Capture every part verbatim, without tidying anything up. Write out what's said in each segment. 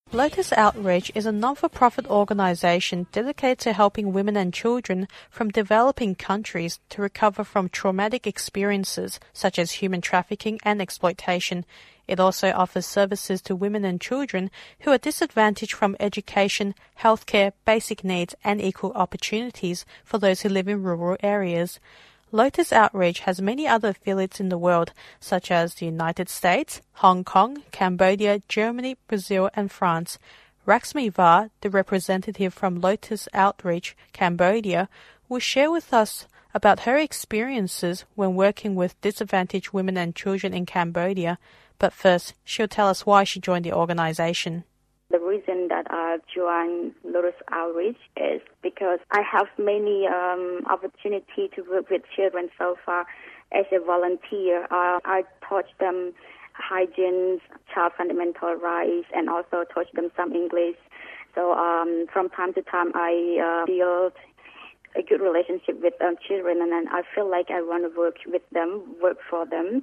Lotus Outreach is a non-for-profit organization dedicated to helping women and children from developing countries to recover from traumatic experiences such as human trafficking and exploitation. It also offers services to women and children who are disadvantaged from education, healthcare, basic needs, and equal opportunities for those who live in rural areas. Lotus Outreach has many other affiliates in the world, such as the United States, Hong Kong, Cambodia, Germany, Brazil, and France. Raxmi Va, the representative from Lotus Outreach Cambodia, will share with us about her experiences when working with disadvantaged women and children in Cambodia. But first, she'll tell us why she joined the organization. The reason that I joined Lotus Outreach is because I have many um, opportunity to work with children so far as a volunteer. Uh, I taught them hygiene, child fundamental rights, and also taught them some English. So um, from time to time, I uh, build a good relationship with um, children, and then I feel like I want to work with them, work for them.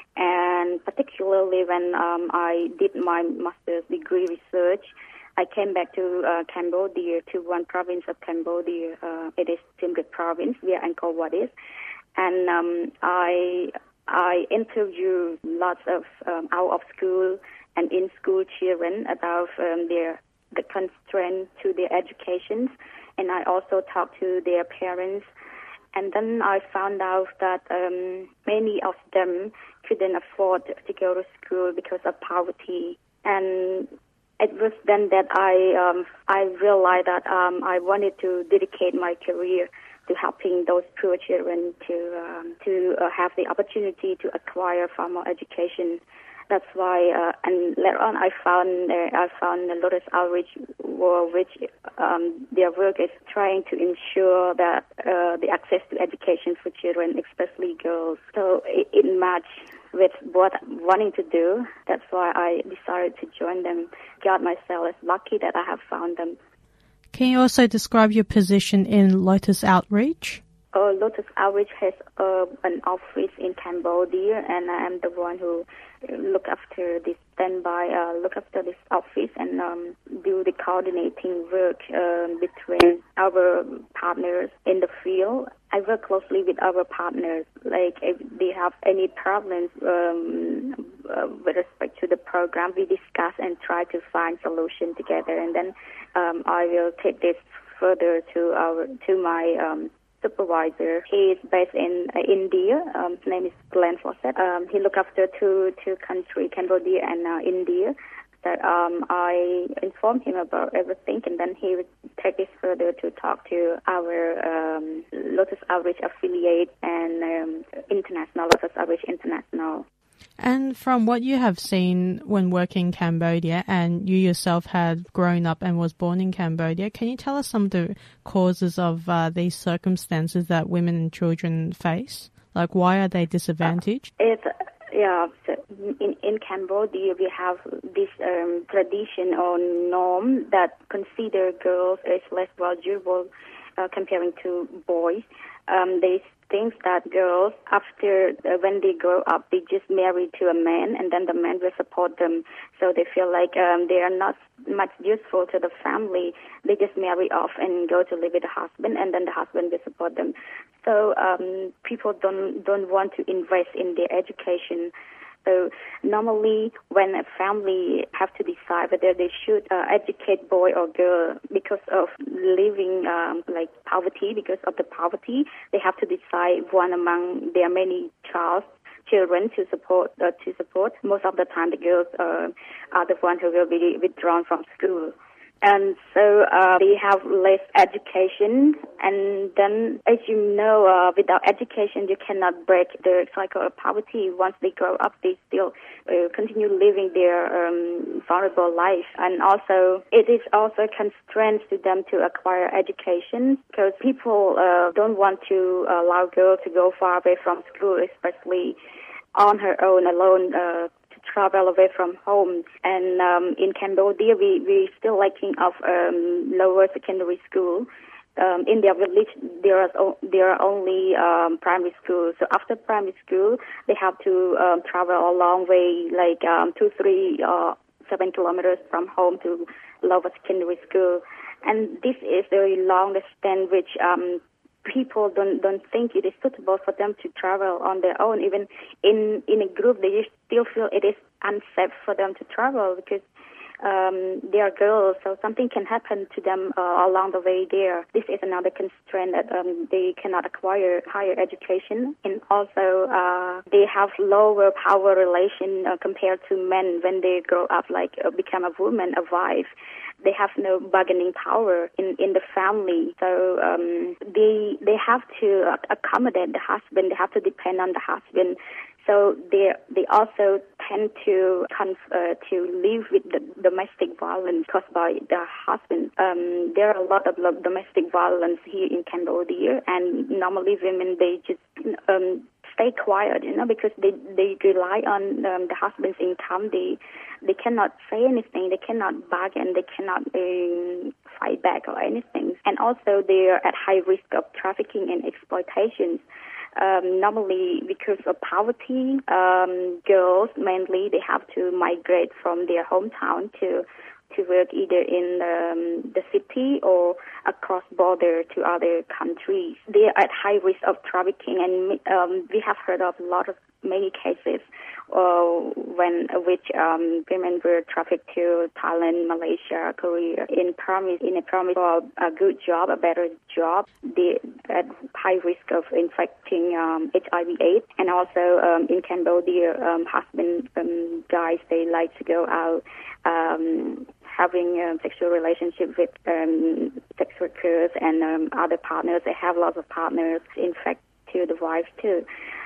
And particularly when um, I did my master's degree research, I came back to uh, Cambodia, to one province of Cambodia. Uh, it is Siem Reap province, where Angkor Wat is. And um, I I interviewed lots of um, out of school and in school children about um, their the constraint to their educations, and I also talked to their parents. And then I found out that um, many of them couldn't afford to go to school because of poverty. And it was then that I um, I realized that um, I wanted to dedicate my career to helping those poor children to um, to uh, have the opportunity to acquire formal education. That's why, uh, and later on, I found uh, I found the Lotus Outreach, which um, their work is trying to ensure that uh, the access to education for children, especially girls. So it, it matched with what I'm wanting to do. That's why I decided to join them. God myself is lucky that I have found them. Can you also describe your position in Lotus Outreach? Uh, Lotus Outreach has uh, an office in Cambodia, and I am the one who look after this standby, uh, look after this office, and um, do the coordinating work um, between our partners in the field. I work closely with our partners. Like if they have any problems um, uh, with respect to the program, we discuss and try to find solution together. And then um, I will take this further to our to my um, supervisor. He is based in uh, India. Um, his name is Glenn Fawcett. Um, he looks after two two countries, Cambodia and uh, India. That um, I informed him about everything, and then he would take this further to talk to our um, Lotus Outreach affiliate and um, international Lotus Outreach International. And from what you have seen when working in Cambodia, and you yourself had grown up and was born in Cambodia, can you tell us some of the causes of uh, these circumstances that women and children face? Like, why are they disadvantaged? Uh, it's, yeah, so in, in Cambodia, we have this um, tradition or norm that consider girls as less valuable uh, comparing to boys. Um, they think that girls, after uh, when they grow up, they just marry to a man, and then the man will support them. So they feel like um, they are not much useful to the family. They just marry off and go to live with the husband, and then the husband will support them. So um, people don't don't want to invest in their education. So normally when a family have to decide whether they should uh, educate boy or girl because of living um, like poverty, because of the poverty, they have to decide one among their many child children to support. Uh, to support. Most of the time the girls uh, are the ones who will be withdrawn from school. And so uh, they have less education, and then, as you know, uh, without education, you cannot break the cycle of poverty. Once they grow up, they still uh, continue living their um, vulnerable life. And also, it is also constraints to them to acquire education, because people uh, don't want to allow girls to go far away from school, especially on her own, alone, uh, travel away from home. And um, in Cambodia, we we still lacking of um, lower secondary school. Um, in their village, there are o- there are only um, primary schools. So after primary school, they have to um, travel a long way, like um, two, three, uh, seven kilometers from home to lower secondary school. And this is a long distance which um, people don't don't think it is suitable for them to travel on their own. Even in, in a group, they still feel it is unsafe for them to travel because um, they are girls, so something can happen to them uh, along the way there. This is another constraint that um, they cannot acquire higher education, and also uh, they have lower power relation uh, compared to men when they grow up, like uh, become a woman, a wife. They have no bargaining power in, in the family, so um, they they have to accommodate the husband. They have to depend on the husband. So they they also tend to conf- uh, to live with the domestic violence caused by the husband. Um, there are a lot of domestic violence here in Cambodia, and normally women they just um, stay quiet, you know, because they they rely on um, the husband's income. They they cannot say anything. They cannot bargain. They cannot um, fight back or anything. And also they are at high risk of trafficking and exploitation. Um, normally, because of poverty, um, girls mainly they have to migrate from their hometown to to work either in um, the city or across border to other countries. They are at high risk of trafficking, and um, we have heard of a lot of many cases uh, when which um, women were trafficked to Thailand, Malaysia, Korea in promise in a promise for a good job, a better job. They at high risk of infecting um, H I V/AIDS, and also um, in Cambodia, um, husband um, guys they like to go out. Um, having a sexual relationship with um, sex workers and um, other partners. They have lots of partners, in fact, to the wife too.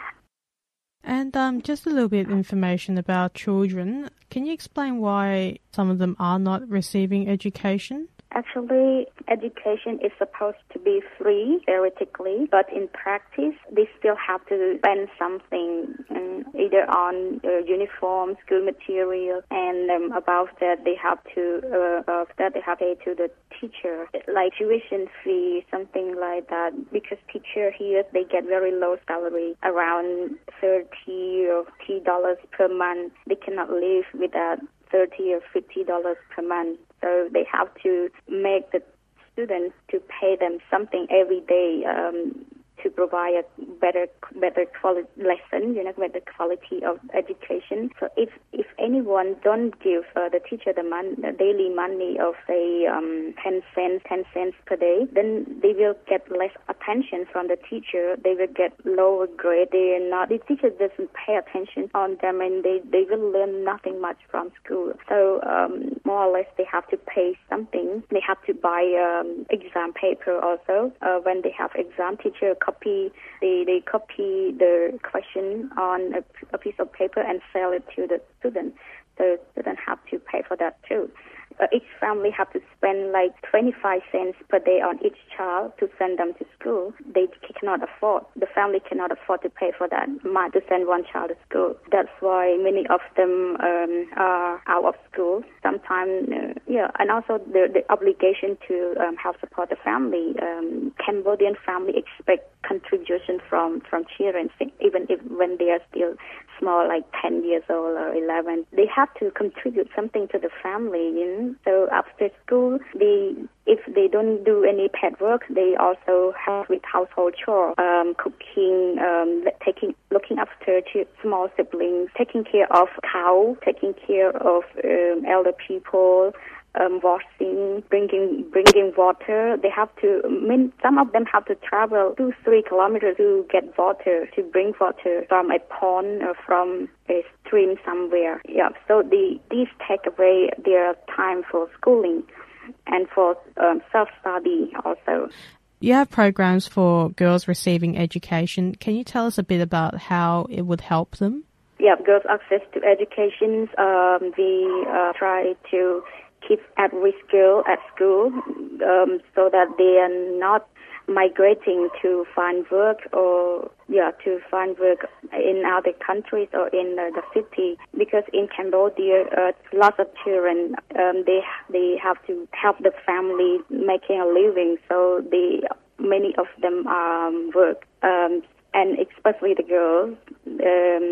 And um, just a little bit of information about children. Can you explain why some of them are not receiving education? Actually, education is supposed to be free, theoretically, but in practice, they still have to spend something, um, either on uh, uniform, school material, and um, above that, they have to, uh, above that, they have to pay to the teacher, like tuition fee, something like that, because teacher here, they get very low salary, around thirty or fifty dollars per month. They cannot live with that thirty or fifty dollars per month. So they have to make the students to pay them something every day um, to provide a better better quality lesson, you know, better quality of education. So if if anyone don't give uh, the teacher the, mon- the daily money of say um, ten cents, ten cents per day, then they will get less attention from the teacher. They will get lower grade. They are not. The teacher doesn't pay attention on them, and they they will learn nothing much from school. So um, more or less, they have to pay something. They have to buy um, exam paper also. Uh, when they have exam, teacher copy they they copy the question on a, a piece of paper and sell it to the student. The student have to pay for that too. Uh, each family have to spend like twenty-five cents per day on each child to send them to school. They cannot afford. The family cannot afford to pay for that money to send one child to school. That's why many of them um, are out of school. Sometimes, uh, yeah, and also the, the obligation to um, help support the family. Um, Cambodian family expect contribution from, from children, even if when they are still small, like ten years old or eleven. They have to contribute something to the family, you know. So after school, they if they don't do any pet work, they also help with household chores, um, cooking, um, taking, looking after small siblings, taking care of cows, taking care of um, elder people. Um, washing, bringing bringing water. They have to. I mean, some of them have to travel two, three kilometers to get water, to bring water from a pond or from a stream somewhere. Yeah. So the these take away their time for schooling and for um, self-study also. You have programs for girls receiving education. Can you tell us a bit about how it would help them? Yeah, girls' access to education. Um, we uh, try to keep at-risk girls at school um, so that they are not migrating to find work or yeah to find work in other countries or in uh, the city, because in Cambodia uh, lots of children um, they they have to help the family making a living, so they many of them um, work um, and especially the girls. Um,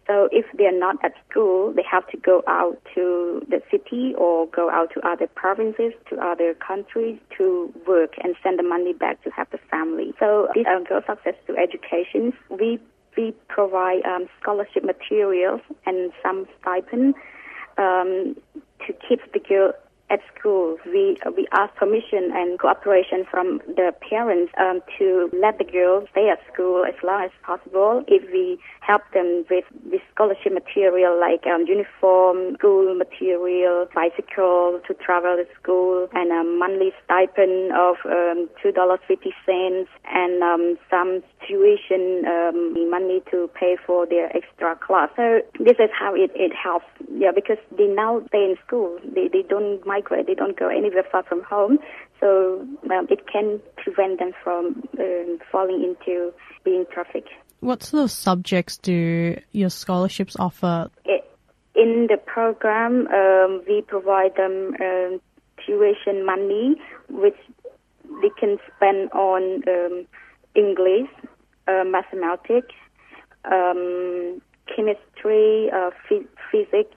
So if they're not at school, they have to go out to the city or go out to other provinces, to other countries to work and send the money back to have the family. So these are girls' access to education. We we provide um, scholarship materials and some stipend um, to keep the girl at school. We we ask permission and cooperation from the parents um, to let the girls stay at school as long as possible. If we help them with, with scholarship material like um, uniform, school material, bicycle to travel to school, and a monthly stipend of um, two dollars and fifty cents, and um, some tuition um, money to pay for their extra class. So this is how it, it helps. Yeah, because they now stay in school. They they don't migrate. They don't go anywhere far from home. So um, it can prevent them from um, falling into being trafficked. What sort of subjects do your scholarships offer? In the program, um, we provide them um, tuition money, which they can spend on um, English, uh, mathematics, um, chemistry, uh, f- physics,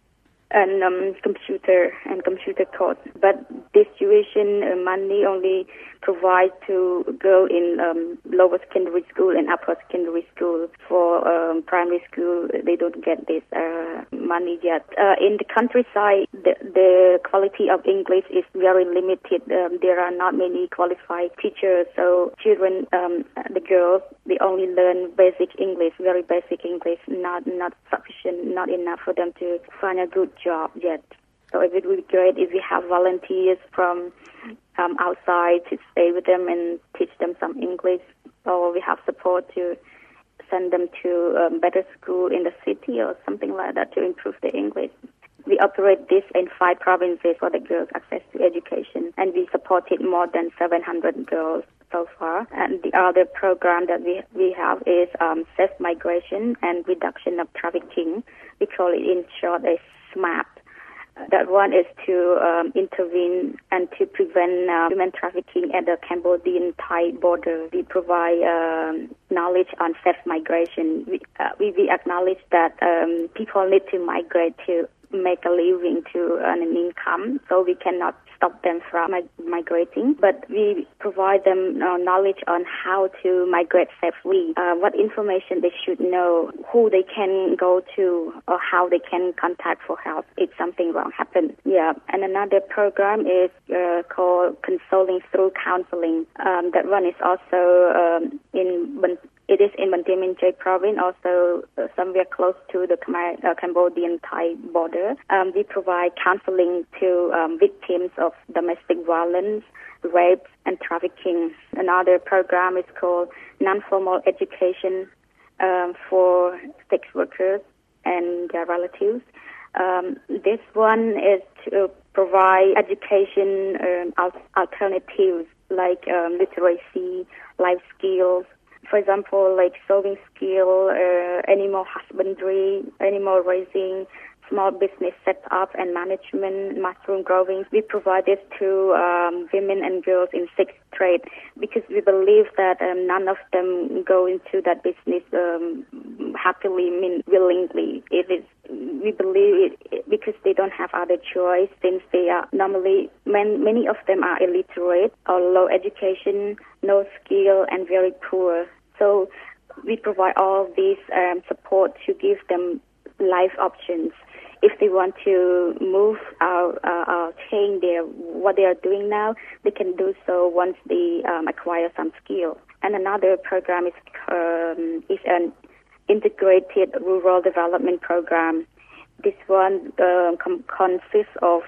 and um, computer and computer course. But this tuition uh, money only provides to go in um, lower secondary school and upper secondary school. For um, primary school, they don't get this uh, money yet. Uh, in the countryside, the, the quality of English is very limited. Um, there are not many qualified teachers, so children, um, the girls, they only learn basic English, very basic English, not not sufficient, not enough for them to find a good job yet. So it would be great if we have volunteers from um, outside to stay with them and teach them some English, or we have support to send them to um, better school in the city or something like that to improve their English. We operate this in five provinces for the girls' access to education, and we supported more than seven hundred girls so far. And the other program that we we have is um, safe migration and reduction of trafficking. We call it in short a SMAP. That one is to um, intervene and to prevent uh, human trafficking at the Cambodian-Thai border. We provide um, knowledge on safe migration. We, uh, we, we acknowledge that um, people need to migrate to make a living, to earn an income, so we cannot stop them from migrating, but we provide them uh, knowledge on how to migrate safely, uh, what information they should know, who they can go to, or how they can contact for help if something wrong happens. Yeah, and another program is uh, called Consoling Through Counseling. Um, that one is also um, in It is in Banteay Meanchey province, also uh, somewhere close to the Khmer, uh, Cambodian-Thai border. Um, we provide counseling to um, victims of domestic violence, rape, and trafficking. Another program is called Non-Formal Education um, for sex workers and their relatives. Um, this one is to provide education um, al- alternatives like um, literacy, life skills. For example, like sewing skill, uh, animal husbandry, animal raising, small business setup and management, mushroom growing. We provide this to um, women and girls in sixth trade because we believe that um, none of them go into that business um, happily, mean, willingly. It is, we believe it because they don't have other choice, since they are normally, man, many of them are illiterate or low education, no skill, and very poor. So we provide all these um, support to give them life options. If they want to move or, uh, or change their what they are doing now, they can do so once they um, acquire some skill. And another program is um, is an integrated rural development program. This one uh, com- consists of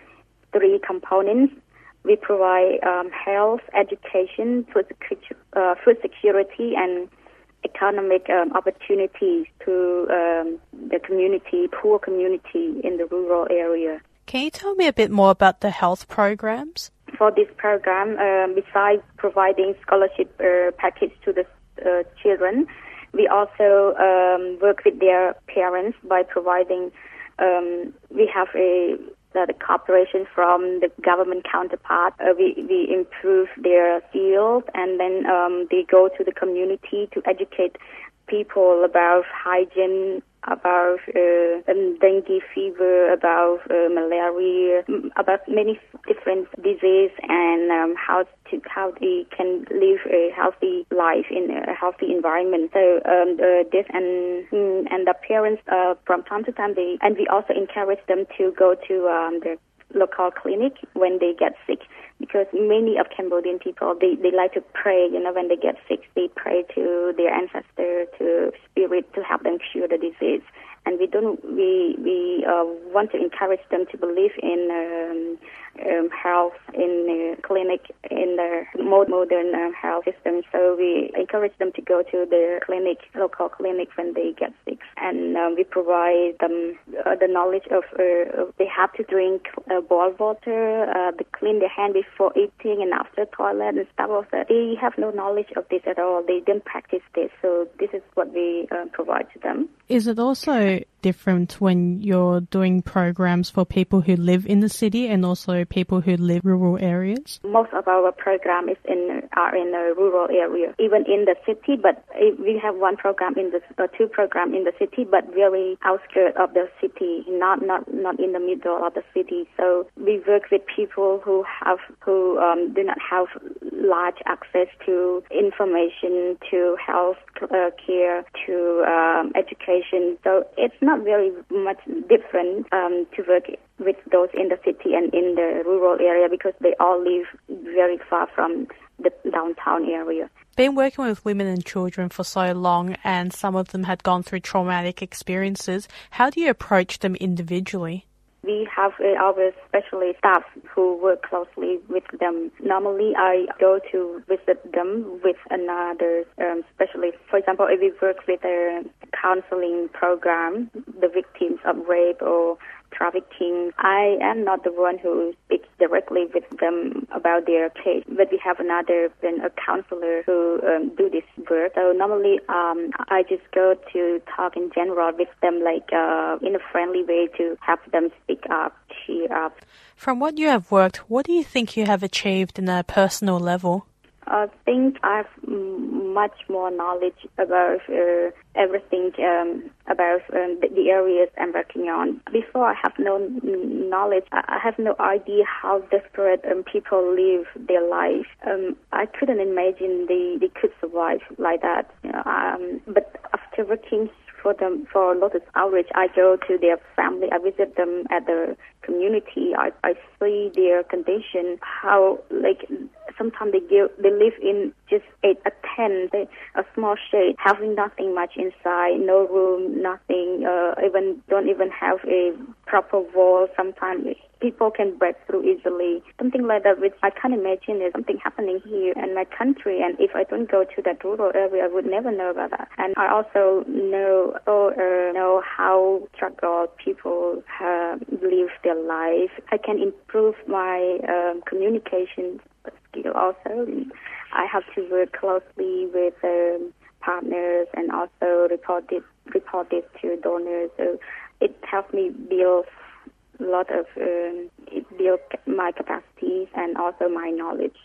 three components. We provide um, health, education, food, secu- uh, food security, and economic um, opportunities to um, the community, poor community in the rural area. Can you tell me a bit more about the health programs? For this program, um, besides providing scholarship uh, package to the uh, children, we also um, work with their parents by providing, um, we have a Uh, the cooperation from the government counterpart. Uh, we, we improve their skills, and then um, they go to the community to educate people about hygiene about uh, um, dengue fever, about uh, malaria, about many different diseases, and um, how to how they can live a healthy life in a healthy environment. So um, uh, this and and the parents uh, from time to time they and we also encourage them to go to um, the local clinic when they get sick, because many of Cambodian people, they, they like to pray, you know, when they get sick, they pray to their ancestor, to spirit, to help them cure the disease. And we don't, we, we uh, want to encourage them to believe in um, um, health, in the clinic, in the modern uh, health system. So we encourage them to go to the clinic, local clinic, when they get sick. And um, we provide them uh, the knowledge of, uh, they have to drink uh, boiled water, uh, they clean their hand before eating and after toilet and stuff like that. They have no knowledge of this at all. They don't practice this. So this is what we uh, provide to them. Is it also different when you're doing programs for people who live in the city and also people who live in rural areas? Most of our program is in are in a rural area, even in the city. But we have one program in the uh, two program in the city, but very outskirts of the city, not not not in the middle of the city. So we work with people who have who um, do not have large access to information, to health uh, care, to um, education. So it's not very much different um, to work with those in the city and in the rural area, because they all live very far from the downtown area. Been working with women and children for so long, and some of them had gone through traumatic experiences. How do you approach them individually? We have uh, our specialist staff who work closely with them. Normally, I go to visit them with another um, specialist. For example, if we work with a counseling program, the victims of rape or trafficking, I am not the one who speaks directly with them about their case, but we have another then a counselor who um, do this work. So normally um, I just go to talk in general with them, like uh, in a friendly way, to help them speak up, cheer up. From what you have worked, what do you think you have achieved in a personal level? I think I have much more knowledge about uh, everything um, about um, the, the areas I'm working on. Before, I have no knowledge. I have no idea how desperate um, people live their life. Um, I couldn't imagine they, they could survive like that. You know, um, but after working for them for Lotus Outreach, I go to their family. I visit them at the community. I, I see their condition, how like sometimes they give, they live in just a, a tent, a small shade, having nothing much inside, no room, nothing, uh, even don't even have a proper wall. Sometimes people can break through easily. Something like that, which I can't imagine is something happening here in my country. And if I don't go to that rural area, I would never know about that. And I also know oh, uh, know how struggle people have live their life. I can improve my um, communication skill also. I have to work closely with um, partners and also report it, report it to donors. So it helps me build a lot of, um, it built my capacities and also my knowledge.